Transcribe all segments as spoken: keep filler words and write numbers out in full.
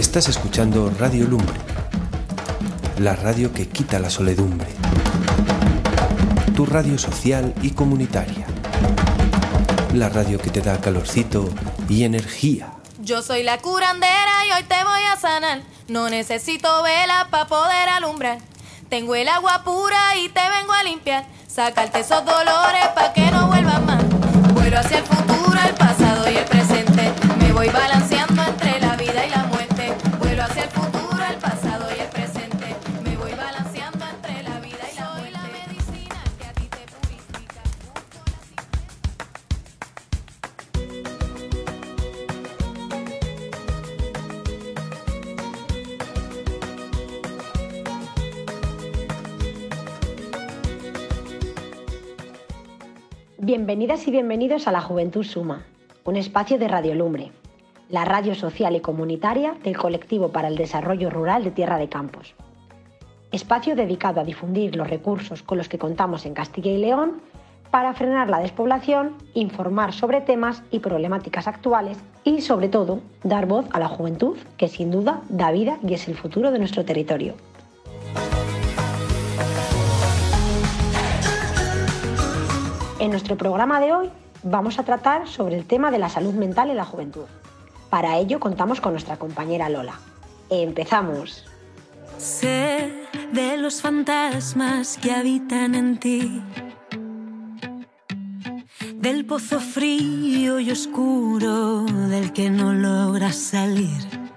Estás escuchando Radio Lumbre, la radio que quita la soledumbre. Tu radio social y comunitaria. La radio que te da calorcito y energía. Yo soy la curandera y hoy te voy a sanar. No necesito velas para poder alumbrar. Tengo el agua pura y te vengo a limpiar. Sacarte esos dolores para que no vuelvan más. Vuelo hacia el futuro, el pasado y el presente. Me voy balanceando entre la vida y la muerte. Vuelo hacia el futuro, el pasado y el presente. Me voy balanceando entre la vida y la muerte. Soy la medicina que a ti te purifica. Bienvenidas y bienvenidos a La Juventud Suma, un espacio de Radio Lumbre, la radio social y comunitaria del Colectivo para el Desarrollo Rural de Tierra de Campos. Espacio dedicado a difundir los recursos con los que contamos en Castilla y León para frenar la despoblación, informar sobre temas y problemáticas actuales y, sobre todo, dar voz a la juventud, que sin duda da vida y es el futuro de nuestro territorio. En nuestro programa de hoy vamos a tratar sobre el tema de la salud mental en la juventud. Para ello contamos con nuestra compañera Lola. ¡Empezamos! Sé de los fantasmas que habitan en ti, del pozo frío y oscuro del que no logras salir,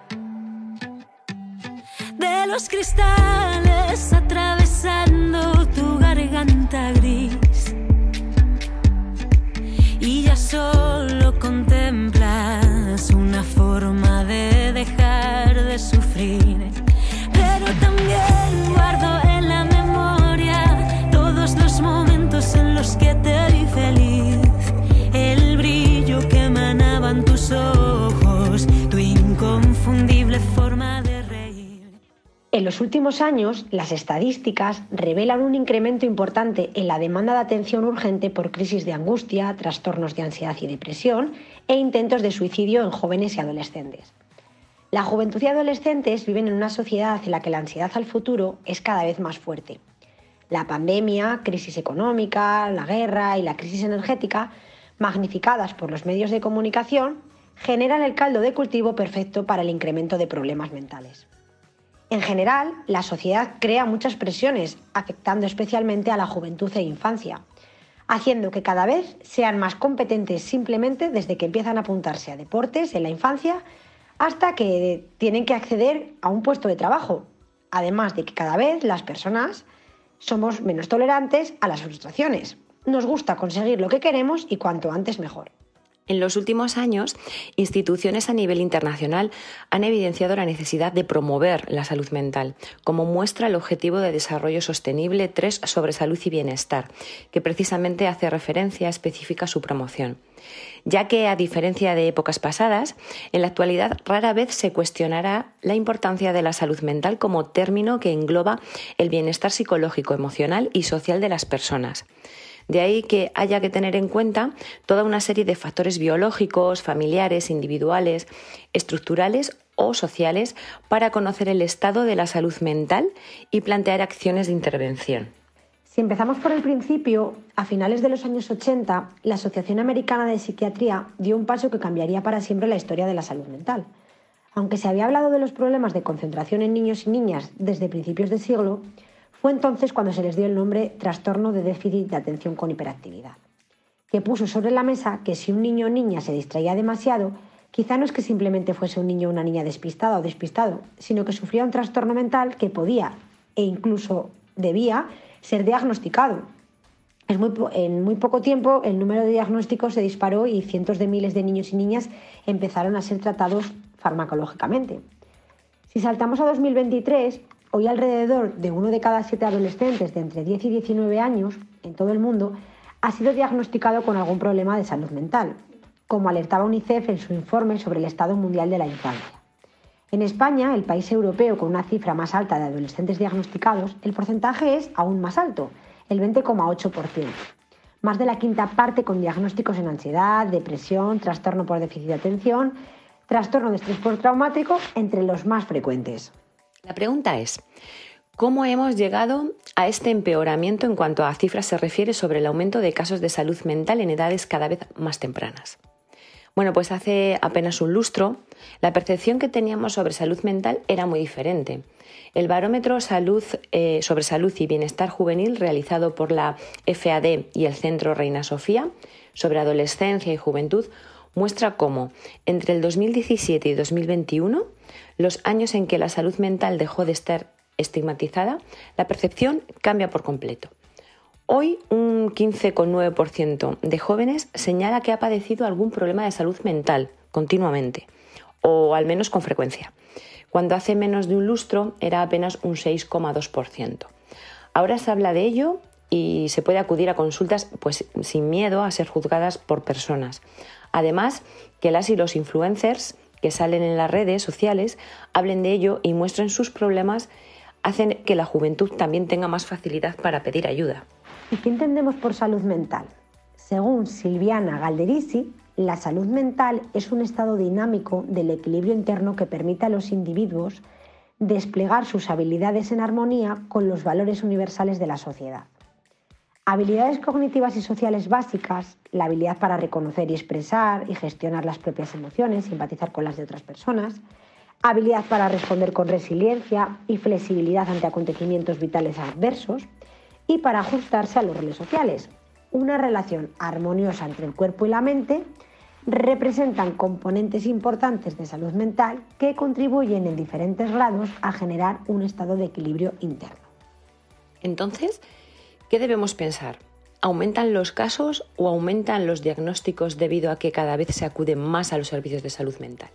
de los cristales atravesando tu garganta gris. Y ya solo contemplas una forma de dejar de sufrir. Pero también guardo en la memoria todos los momentos en los que te vi feliz. El brillo que emanaban tus ojos, tu inconfundible forma de reír. En los últimos años, las estadísticas revelan un incremento importante en la demanda de atención urgente por crisis de angustia, trastornos de ansiedad y depresión e intentos de suicidio en jóvenes y adolescentes. La juventud y adolescentes viven en una sociedad en la que la ansiedad al futuro es cada vez más fuerte. La pandemia, crisis económica, la guerra y la crisis energética, magnificadas por los medios de comunicación, generan el caldo de cultivo perfecto para el incremento de problemas mentales. En general, la sociedad crea muchas presiones, afectando especialmente a la juventud e infancia, haciendo que cada vez sean más competentes simplemente desde que empiezan a apuntarse a deportes en la infancia hasta que tienen que acceder a un puesto de trabajo, además de que cada vez las personas somos menos tolerantes a las frustraciones. Nos gusta conseguir lo que queremos y cuanto antes mejor. En los últimos años, instituciones a nivel internacional han evidenciado la necesidad de promover la salud mental, como muestra el Objetivo de Desarrollo Sostenible tres sobre salud y bienestar, que precisamente hace referencia específica a su promoción. Ya que, a diferencia de épocas pasadas, en la actualidad rara vez se cuestionará la importancia de la salud mental como término que engloba el bienestar psicológico, emocional y social de las personas. De ahí que haya que tener en cuenta toda una serie de factores biológicos, familiares, individuales, estructurales o sociales para conocer el estado de la salud mental y plantear acciones de intervención. Si empezamos por el principio, a finales de los años ochenta, la Asociación Americana de Psiquiatría dio un paso que cambiaría para siempre la historia de la salud mental. Aunque se había hablado de los problemas de concentración en niños y niñas desde principios de siglo, fue entonces cuando se les dio el nombre trastorno de déficit de atención con hiperactividad, que puso sobre la mesa que si un niño o niña se distraía demasiado, quizá no es que simplemente fuese un niño o una niña despistada o despistado, sino que sufría un trastorno mental que podía e incluso debía ser diagnosticado. Es muy, en muy poco tiempo el número de diagnósticos se disparó y cientos de miles de niños y niñas empezaron a ser tratados farmacológicamente. Si saltamos a dos mil veintitrés, hoy alrededor de uno de cada siete adolescentes de entre diez y diecinueve años en todo el mundo ha sido diagnosticado con algún problema de salud mental, como alertaba UNICEF en su informe sobre el Estado Mundial de la Infancia. En España, el país europeo con una cifra más alta de adolescentes diagnosticados, el porcentaje es aún más alto, el veinte coma ocho por ciento. Más de la quinta parte con diagnósticos en ansiedad, depresión, trastorno por déficit de atención, trastorno de estrés postraumático entre los más frecuentes. La pregunta es, ¿cómo hemos llegado a este empeoramiento en cuanto a cifras se refiere sobre el aumento de casos de salud mental en edades cada vez más tempranas? Bueno, pues hace apenas un lustro, la percepción que teníamos sobre salud mental era muy diferente. El barómetro salud, eh, sobre salud y bienestar juvenil realizado por la F A D y el Centro Reina Sofía sobre adolescencia y juventud muestra cómo entre el dos mil diecisiete y dos mil veintiuno, los años en que la salud mental dejó de estar estigmatizada, la percepción cambia por completo. Hoy un quince coma nueve por ciento de jóvenes señala que ha padecido algún problema de salud mental continuamente, o al menos con frecuencia, cuando hace menos de un lustro era apenas un seis coma dos por ciento. Ahora se habla de ello y se puede acudir a consultas pues, sin miedo a ser juzgadas por personas. Además, que las y los influencers que salen en las redes sociales hablen de ello y muestren sus problemas hacen que la juventud también tenga más facilidad para pedir ayuda. ¿Y qué entendemos por salud mental? Según Silviana Galderisi, la salud mental es un estado dinámico del equilibrio interno que permite a los individuos desplegar sus habilidades en armonía con los valores universales de la sociedad. Habilidades cognitivas y sociales básicas, la habilidad para reconocer y expresar y gestionar las propias emociones, simpatizar con las de otras personas, habilidad para responder con resiliencia y flexibilidad ante acontecimientos vitales adversos y para ajustarse a los roles sociales. Una relación armoniosa entre el cuerpo y la mente representan componentes importantes de salud mental que contribuyen en diferentes grados a generar un estado de equilibrio interno. Entonces, ¿qué debemos pensar? ¿Aumentan los casos o aumentan los diagnósticos debido a que cada vez se acude más a los servicios de salud mental?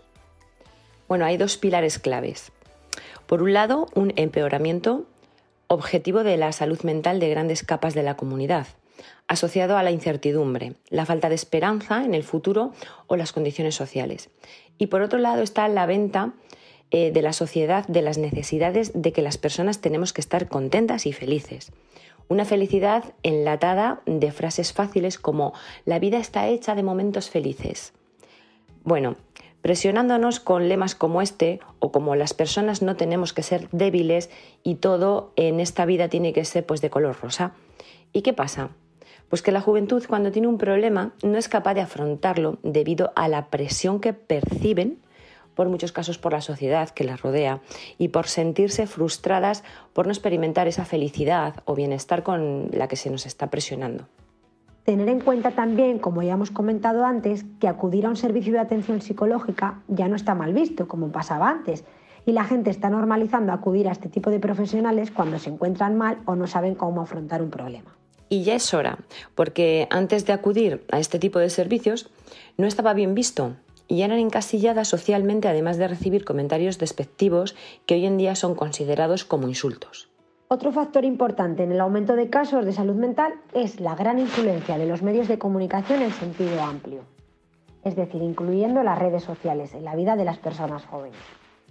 Bueno, hay dos pilares claves. Por un lado, un empeoramiento objetivo de la salud mental de grandes capas de la comunidad, asociado a la incertidumbre, la falta de esperanza en el futuro o las condiciones sociales. Y por otro lado está la venta eh, de la sociedad de las necesidades de que las personas tenemos que estar contentas y felices. Una felicidad enlatada de frases fáciles como «la vida está hecha de momentos felices». Bueno, presionándonos con lemas como este o como las personas no tenemos que ser débiles y todo en esta vida tiene que ser pues de color rosa. ¿Y qué pasa? Pues que la juventud cuando tiene un problema no es capaz de afrontarlo debido a la presión que perciben, por muchos casos por la sociedad que las rodea y por sentirse frustradas por no experimentar esa felicidad o bienestar con la que se nos está presionando. Tener en cuenta también, como ya hemos comentado antes, que acudir a un servicio de atención psicológica ya no está mal visto, como pasaba antes, y la gente está normalizando acudir a este tipo de profesionales cuando se encuentran mal o no saben cómo afrontar un problema. Y ya es hora, porque antes de acudir a este tipo de servicios no estaba bien visto y eran encasilladas socialmente, además de recibir comentarios despectivos que hoy en día son considerados como insultos. Otro factor importante en el aumento de casos de salud mental es la gran influencia de los medios de comunicación en sentido amplio, es decir, incluyendo las redes sociales en la vida de las personas jóvenes,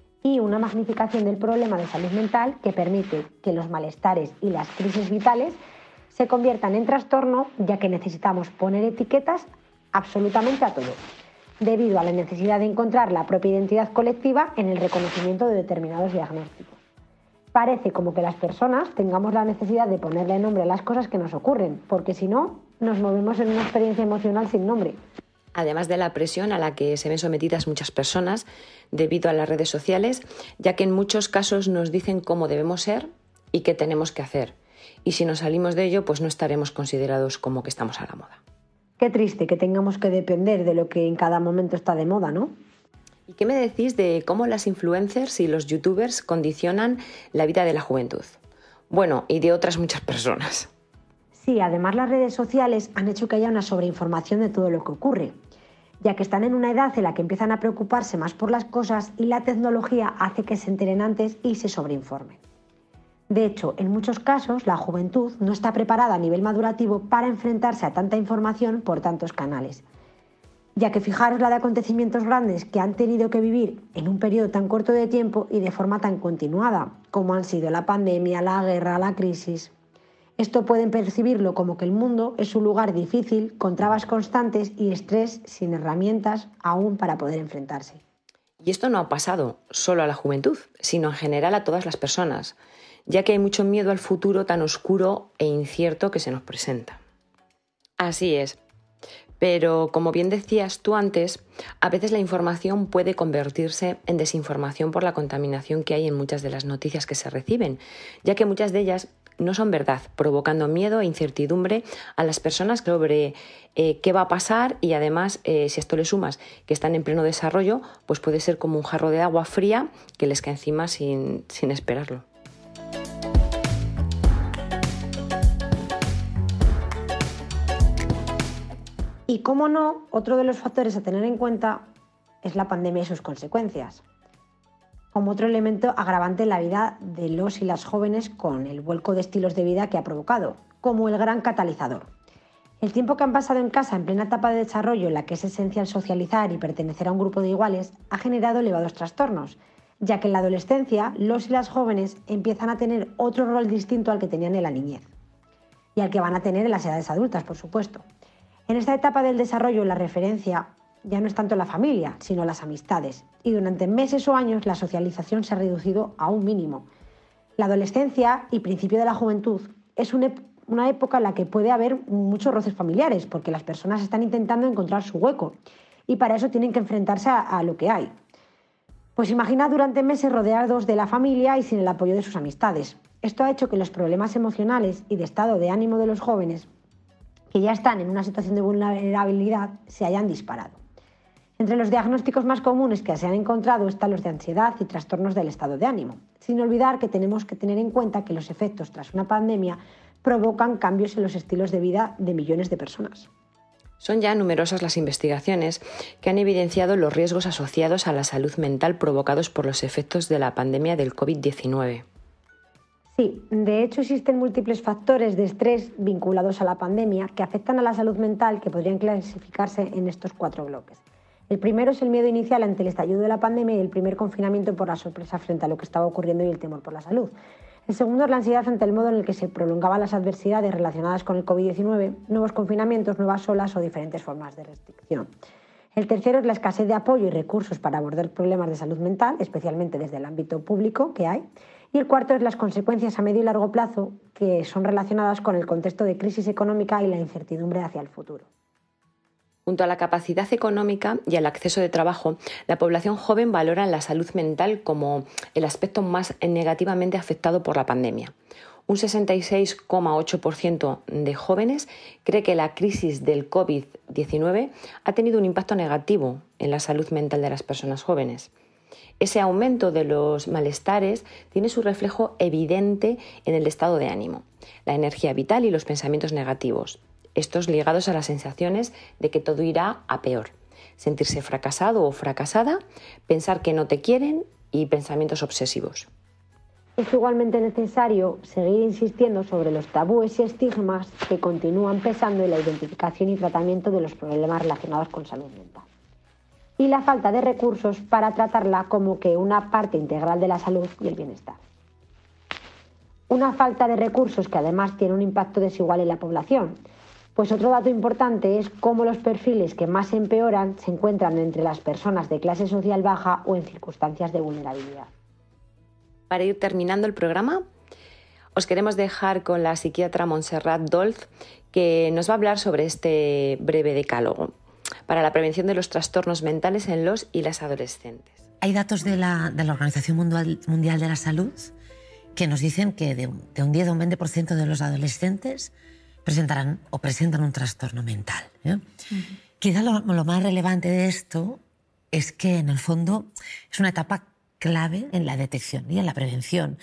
y una magnificación del problema de salud mental que permite que los malestares y las crisis vitales se conviertan en trastorno, ya que necesitamos poner etiquetas absolutamente a todo, debido a la necesidad de encontrar la propia identidad colectiva en el reconocimiento de determinados diagnósticos. Parece como que las personas tengamos la necesidad de ponerle nombre a las cosas que nos ocurren, porque si no, nos movemos en una experiencia emocional sin nombre. Además de la presión a la que se ven sometidas muchas personas debido a las redes sociales, ya que en muchos casos nos dicen cómo debemos ser y qué tenemos que hacer. Y si nos salimos de ello, pues no estaremos considerados como que estamos a la moda. Qué triste que tengamos que depender de lo que en cada momento está de moda, ¿no? ¿Y qué me decís de cómo las influencers y los youtubers condicionan la vida de la juventud? Bueno, y de otras muchas personas. Sí, además las redes sociales han hecho que haya una sobreinformación de todo lo que ocurre, ya que están en una edad en la que empiezan a preocuparse más por las cosas y la tecnología hace que se enteren antes y se sobreinformen. De hecho, en muchos casos, la juventud no está preparada a nivel madurativo para enfrentarse a tanta información por tantos canales, ya que fijaros la de acontecimientos grandes que han tenido que vivir en un periodo tan corto de tiempo y de forma tan continuada, como han sido la pandemia, la guerra, la crisis. Esto pueden percibirlo como que el mundo es un lugar difícil, con trabas constantes y estrés sin herramientas aún para poder enfrentarse. Y esto no ha pasado solo a la juventud, sino en general a todas las personas, ya que hay mucho miedo al futuro tan oscuro e incierto que se nos presenta. Así es. Pero, como bien decías tú antes, a veces la información puede convertirse en desinformación por la contaminación que hay en muchas de las noticias que se reciben, ya que muchas de ellas no son verdad, provocando miedo e incertidumbre a las personas sobre eh, qué va a pasar y además, eh, si a esto le sumas que están en pleno desarrollo, pues puede ser como un jarro de agua fría que les cae encima sin, sin esperarlo. Y cómo no, otro de los factores a tener en cuenta es la pandemia y sus consecuencias, como otro elemento agravante en la vida de los y las jóvenes con el vuelco de estilos de vida que ha provocado, como el gran catalizador. El tiempo que han pasado en casa en plena etapa de desarrollo en la que es esencial socializar y pertenecer a un grupo de iguales ha generado elevados trastornos, ya que en la adolescencia los y las jóvenes empiezan a tener otro rol distinto al que tenían en la niñez y al que van a tener en las edades adultas, por supuesto. En esta etapa del desarrollo la referencia ya no es tanto la familia, sino las amistades, y durante meses o años la socialización se ha reducido a un mínimo. La adolescencia y principio de la juventud es una, una época en la que puede haber muchos roces familiares, porque las personas están intentando encontrar su hueco, y para eso tienen que enfrentarse a, a lo que hay. Pues imagina durante meses rodeados de la familia y sin el apoyo de sus amistades. Esto ha hecho que los problemas emocionales y de estado de ánimo de los jóvenes que ya están en una situación de vulnerabilidad se hayan disparado. Entre los diagnósticos más comunes que se han encontrado están los de ansiedad y trastornos del estado de ánimo, sin olvidar que tenemos que tener en cuenta que los efectos tras una pandemia provocan cambios en los estilos de vida de millones de personas. Son ya numerosas las investigaciones que han evidenciado los riesgos asociados a la salud mental provocados por los efectos de la pandemia del covid diecinueve. Sí, de hecho existen múltiples factores de estrés vinculados a la pandemia que afectan a la salud mental que podrían clasificarse en estos cuatro bloques. El primero es el miedo inicial ante el estallido de la pandemia y el primer confinamiento por la sorpresa frente a lo que estaba ocurriendo y el temor por la salud. El segundo es la ansiedad ante el modo en el que se prolongaban las adversidades relacionadas con el covid diecinueve, nuevos confinamientos, nuevas olas o diferentes formas de restricción. El tercero es la escasez de apoyo y recursos para abordar problemas de salud mental, especialmente desde el ámbito público que hay. Y el cuarto es las consecuencias a medio y largo plazo que son relacionadas con el contexto de crisis económica y la incertidumbre hacia el futuro. Junto a la capacidad económica y al acceso de trabajo, la población joven valora la salud mental como el aspecto más negativamente afectado por la pandemia. Un sesenta y seis coma ocho por ciento de jóvenes cree que la crisis del covid diecinueve ha tenido un impacto negativo en la salud mental de las personas jóvenes. Ese aumento de los malestares tiene su reflejo evidente en el estado de ánimo, la energía vital y los pensamientos negativos, estos ligados a las sensaciones de que todo irá a peor, sentirse fracasado o fracasada, pensar que no te quieren y pensamientos obsesivos. Es igualmente necesario seguir insistiendo sobre los tabúes y estigmas que continúan pesando en la identificación y tratamiento de los problemas relacionados con salud mental. Y la falta de recursos para tratarla como que una parte integral de la salud y el bienestar. Una falta de recursos que además tiene un impacto desigual en la población, pues otro dato importante es cómo los perfiles que más se empeoran se encuentran entre las personas de clase social baja o en circunstancias de vulnerabilidad. Para ir terminando el programa, os queremos dejar con la psiquiatra Montserrat Dolz, que nos va a hablar sobre este breve decálogo para la prevención de los trastornos mentales en los y las adolescentes. Hay datos de la, de la Organización Mundial, Mundial de la Salud que nos dicen que de un, de un diez a un veinte por ciento de los adolescentes presentarán o presentan un trastorno mental. ¿eh? Uh-huh. Quizá lo, lo más relevante de esto es que en el fondo es una etapa clave en la detección y en la prevención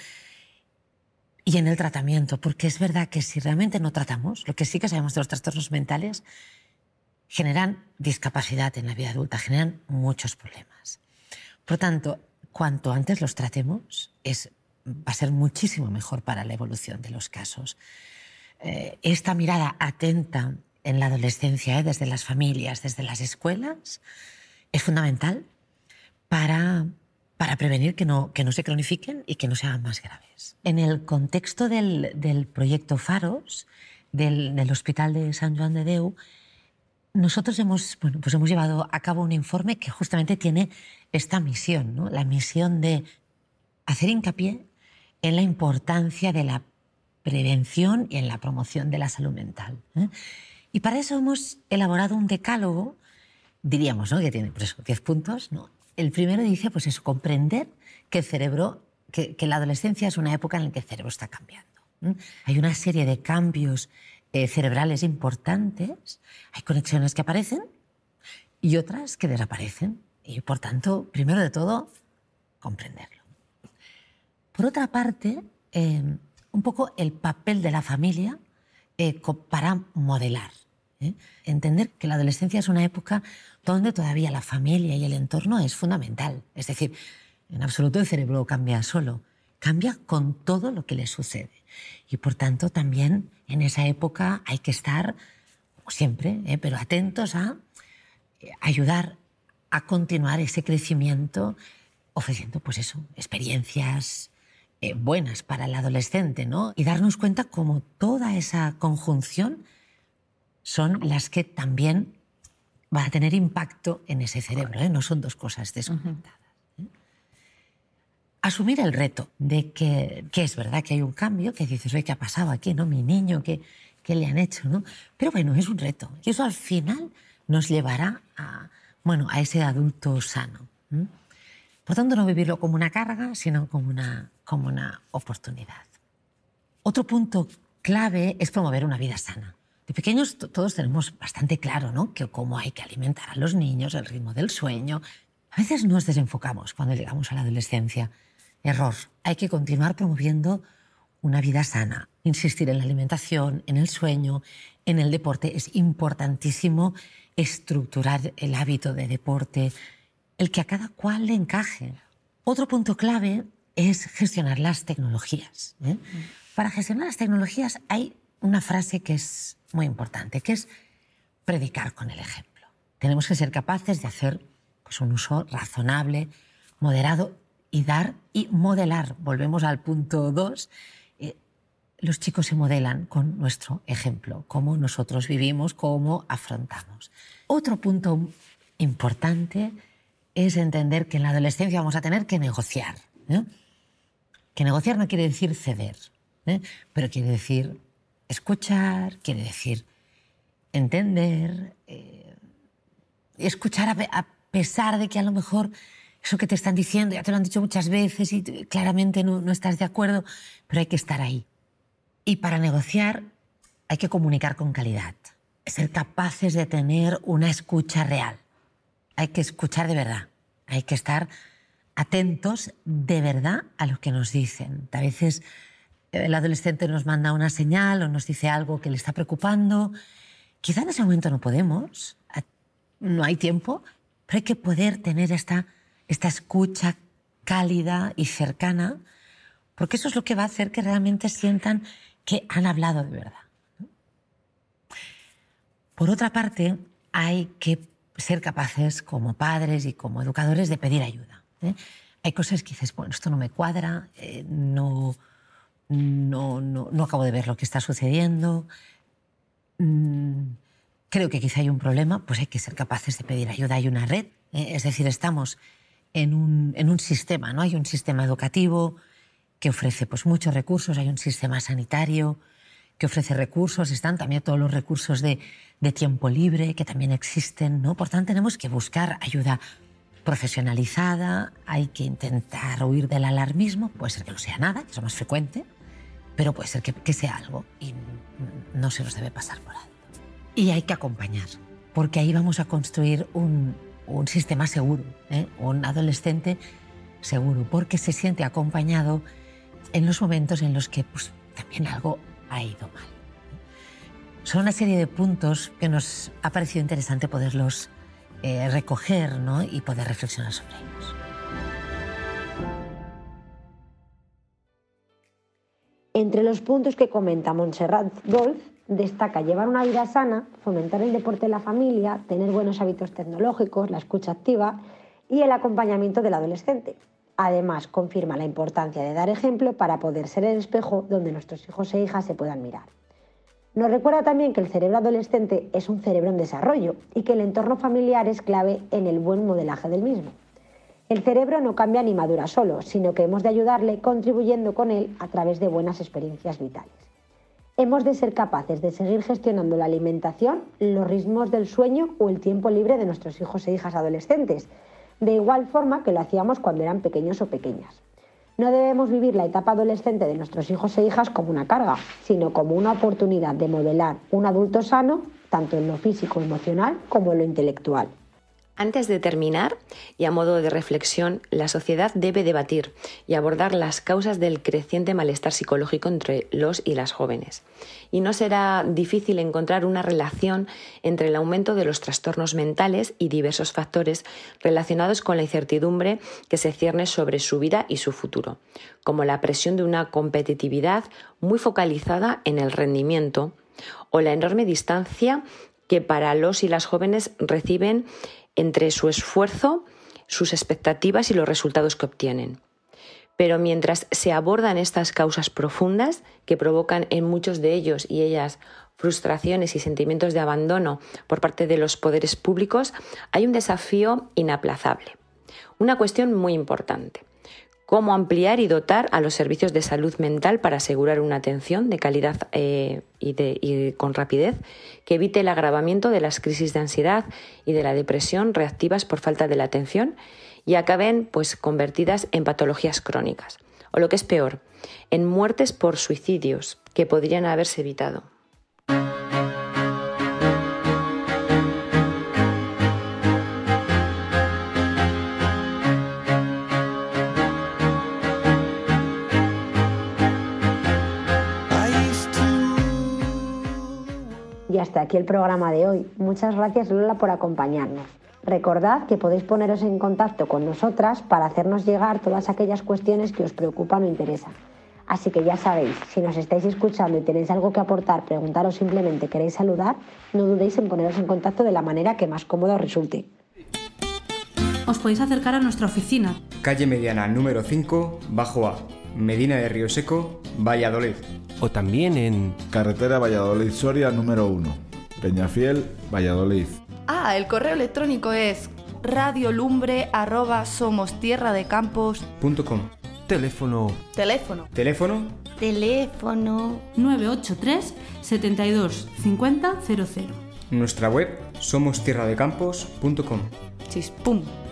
y en el tratamiento, porque es verdad que si realmente no tratamos, lo que sí que sabemos de los trastornos mentales, generan discapacidad en la vida adulta, generan muchos problemas. Por tanto, cuanto antes los tratemos, es, va a ser muchísimo mejor para la evolución de los casos. Eh, esta mirada atenta en la adolescencia, eh, desde las familias, desde las escuelas, es fundamental para, para prevenir que no, que no se cronifiquen y que no se hagan más graves. En el contexto del, del proyecto Faros, del, del Hospital de Sant Joan de Déu, nosotros hemos, bueno, pues hemos llevado a cabo un informe que justamente tiene esta misión, ¿no? La misión de hacer hincapié en la importancia de la prevención y en la promoción de la salud mental, ¿eh? Y para eso hemos elaborado un decálogo, diríamos, ¿no?, que tiene por eso diez puntos, ¿no? El primero dice, pues eso, comprender que el cerebro, que, que la adolescencia es una época en la que el cerebro está cambiando, ¿eh? Hay una serie de cambios eh, cerebrales importantes, hay conexiones que aparecen y otras que desaparecen. Y, por tanto, primero de todo, comprenderlo. Por otra parte, eh, un poco el papel de la familia eh, para modelar. ¿eh? Entender que la adolescencia es una época donde todavía la familia y el entorno es fundamental. Es decir, en absoluto el cerebro cambia solo, cambia con todo lo que le sucede. Y, por tanto, también en esa época hay que estar, como siempre, ¿eh? pero atentos a eh, ayudar a continuar ese crecimiento ofreciendo, pues eso, experiencias eh, buenas para el adolescente, ¿no? Y darnos cuenta cómo toda esa conjunción son las que también van a tener impacto en ese cerebro, ¿eh? No son dos cosas desconectadas. ¿eh? Asumir el reto de que, que es verdad que hay un cambio, que dices, oye, ¿qué ha pasado aquí, no? Mi niño, ¿qué, qué le han hecho, no? Pero bueno, es un reto. Y eso al final nos llevará a, bueno, a ese adulto sano. ¿eh? Por tanto, no vivirlo como una carga, sino como una, como una oportunidad. Otro punto clave es promover una vida sana. De pequeños todos tenemos bastante claro, ¿no?, que cómo hay que alimentar a los niños, el ritmo del sueño. A veces nos desenfocamos cuando llegamos a la adolescencia. Error. Hay que continuar promoviendo una vida sana. Insistir en la alimentación, en el sueño, en el deporte. Es importantísimo estructurar el hábito de deporte, el que a cada cual le encaje. Otro punto clave es gestionar las tecnologías. ¿eh? Mm. Para gestionar las tecnologías hay una frase que es muy importante, que es predicar con el ejemplo. Tenemos que ser capaces de hacer pues, un uso razonable, moderado y dar y modelar. Volvemos al punto dos. Eh, los chicos se modelan con nuestro ejemplo, cómo nosotros vivimos, cómo afrontamos. Otro punto importante es entender que en la adolescencia vamos a tener que negociar. ¿eh? Que negociar no quiere decir ceder, ¿eh? pero quiere decir escuchar, quiere decir entender, eh, escuchar a, a pesar de que a lo mejor eso que te están diciendo ya te lo han dicho muchas veces y claramente no, no estás de acuerdo, pero hay que estar ahí. Y para negociar hay que comunicar con calidad, ser capaces de tener una escucha real. Hay que escuchar de verdad, hay que estar atentos de verdad a lo que nos dicen. A veces el adolescente nos manda una señal o nos dice algo que le está preocupando. Quizá en ese momento no podemos, no hay tiempo, pero hay que poder tener esta, esta escucha cálida y cercana, porque eso es lo que va a hacer que realmente sientan que han hablado de verdad. Por otra parte, hay que ser capaces como padres y como educadores de pedir ayuda. ¿eh? Hay cosas que dices, bueno, esto no me cuadra, eh, no, no, no, no acabo de ver lo que está sucediendo, mm, creo que quizá hay un problema, pues hay que ser capaces de pedir ayuda. Hay una red, ¿eh? es decir, estamos en un, en un sistema, ¿no? Hay un sistema educativo que ofrece pues, muchos recursos, hay un sistema sanitario que ofrece recursos, están también todos los recursos de, de tiempo libre que también existen, ¿no? Por tanto, tenemos que buscar ayuda profesionalizada, hay que intentar huir del alarmismo, puede ser que no sea nada, que es lo más frecuente, pero puede ser que, que sea algo y no se nos debe pasar por alto. Y hay que acompañar, porque ahí vamos a construir un, un sistema seguro, ¿eh? un adolescente seguro, porque se siente acompañado en los momentos en los que pues, también algo ha ido mal. Son una serie de puntos que nos ha parecido interesante poderlos eh, recoger, ¿no? y poder reflexionar sobre ellos. Entre los puntos que comenta Montserrat Golf, destaca llevar una vida sana, fomentar el deporte en la familia, tener buenos hábitos tecnológicos, la escucha activa y el acompañamiento del adolescente. Además, confirma la importancia de dar ejemplo para poder ser el espejo donde nuestros hijos e hijas se puedan mirar. Nos recuerda también que el cerebro adolescente es un cerebro en desarrollo y que el entorno familiar es clave en el buen modelaje del mismo. El cerebro no cambia ni madura solo, sino que hemos de ayudarle contribuyendo con él a través de buenas experiencias vitales. Hemos de ser capaces de seguir gestionando la alimentación, los ritmos del sueño o el tiempo libre de nuestros hijos e hijas adolescentes, de igual forma que lo hacíamos cuando eran pequeños o pequeñas. No debemos vivir la etapa adolescente de nuestros hijos e hijas como una carga, sino como una oportunidad de modelar un adulto sano, tanto en lo físico, emocional como en lo intelectual. Antes de terminar, y a modo de reflexión, la sociedad debe debatir y abordar las causas del creciente malestar psicológico entre los y las jóvenes. Y no será difícil encontrar una relación entre el aumento de los trastornos mentales y diversos factores relacionados con la incertidumbre que se cierne sobre su vida y su futuro, como la presión de una competitividad muy focalizada en el rendimiento o la enorme distancia que para los y las jóvenes reciben entre su esfuerzo, sus expectativas y los resultados que obtienen. Pero mientras se abordan estas causas profundas que provocan en muchos de ellos y ellas frustraciones y sentimientos de abandono por parte de los poderes públicos, hay un desafío inaplazable. Una cuestión muy importante: cómo ampliar y dotar a los servicios de salud mental para asegurar una atención de calidad eh, y, de, y con rapidez que evite el agravamiento de las crisis de ansiedad y de la depresión reactivas por falta de la atención y acaben pues, convertidas en patologías crónicas, o lo que es peor, en muertes por suicidios que podrían haberse evitado. Y hasta aquí el programa de hoy. Muchas gracias, Lola, por acompañarnos. Recordad que podéis poneros en contacto con nosotras para hacernos llegar todas aquellas cuestiones que os preocupan o interesan. Así que ya sabéis, si nos estáis escuchando y tenéis algo que aportar, preguntar o simplemente queréis saludar, no dudéis en poneros en contacto de la manera que más cómoda os resulte. Os podéis acercar a nuestra oficina. Calle Mediana número cinco, Bajo A, Medina de Río Seco, Valladolid. O también en Carretera Valladolid-Soria número uno, Peñafiel, Valladolid. Ah, el correo electrónico es radiolumbre arroba somostierradecampos punto com. teléfono. Teléfono. Teléfono Teléfono. nueve ocho tres, setenta y dos, cincuenta, cero cero. Nuestra web somostierradecampos punto com. Chispum.